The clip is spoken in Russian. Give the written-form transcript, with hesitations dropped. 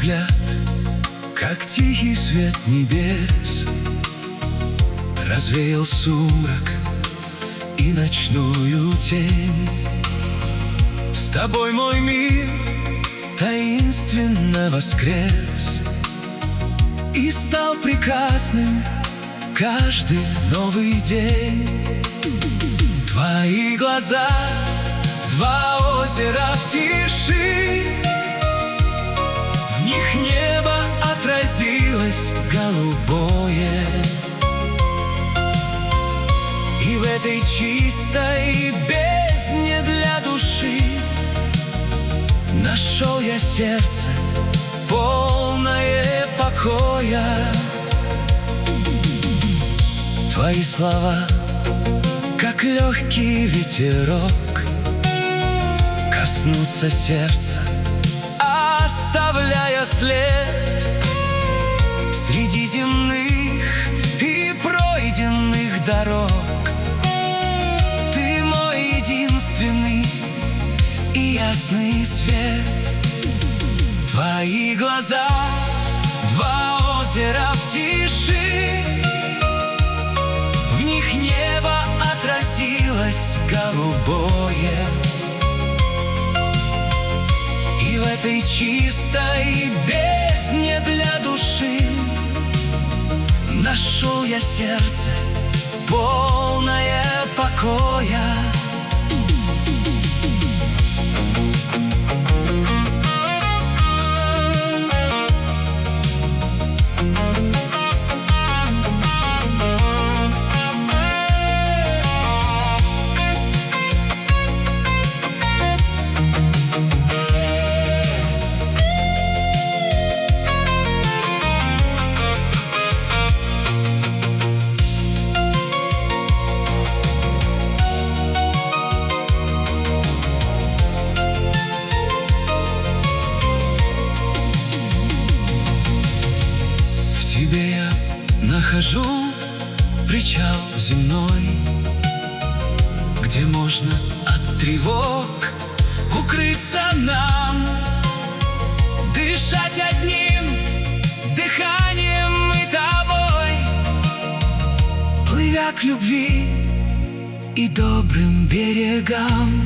взгляд, как тихий свет небес, развеял сумрак и ночную тень. С тобой мой мир таинственно воскрес и стал прекрасным каждый новый день. Твои глаза, два озера в тиши, в них небо отразилось голубое. И в этой чистой бездне для души нашел я сердце, полное покоя. Твои слова, как легкий ветерок, коснутся сердца, оставляя след среди земных и пройденных дорог. Ты мой единственный и ясный свет. Твои глаза, два озера в тиши, в них небо отразилось голубое. И в этой чистой бездне для души нашел я сердце, полное покоя. В тебе я нахожу причал земной, где можно от тревог укрыться нам, дышать одним дыханием и тобой, плывя к любви и добрым берегам.